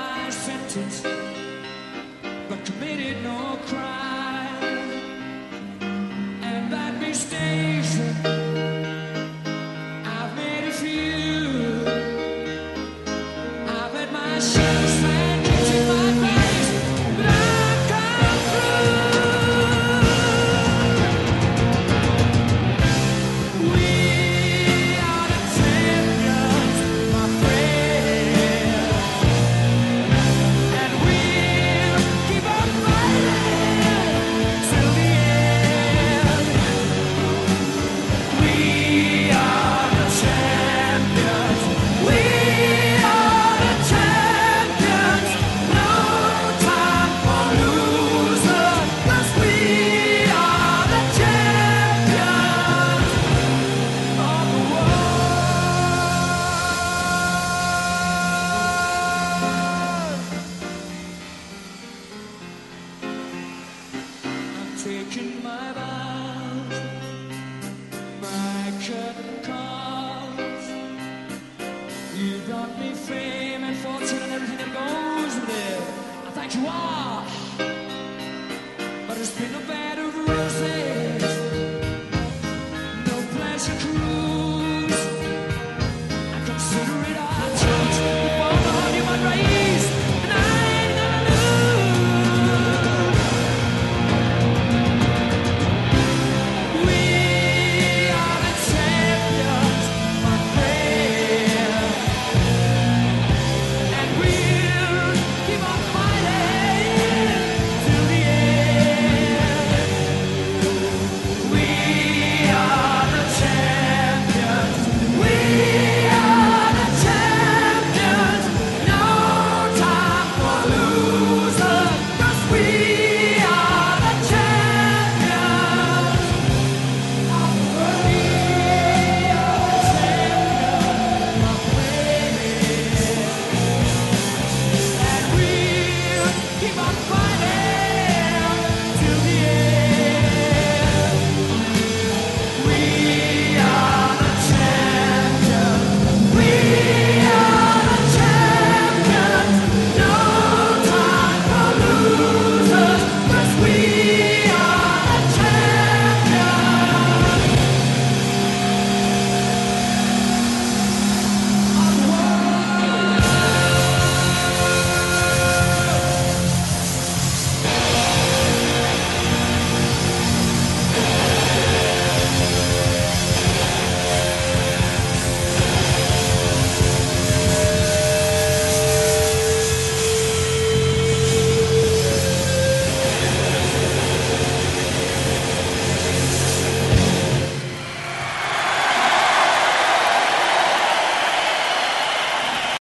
my sentence, but committed no crime. And that mistakes I've made a few. I've had my shouts and kicks in my face, but I've come through. We are the champions, my friend, and we'll keep on fighting till the end. We are the champions. We are the champions. No time for losers, 'cause we are the champions of the world. I'm taking my bows, my curtain calls. You brought me fame and fortune and everything that goes with it. I thank you all.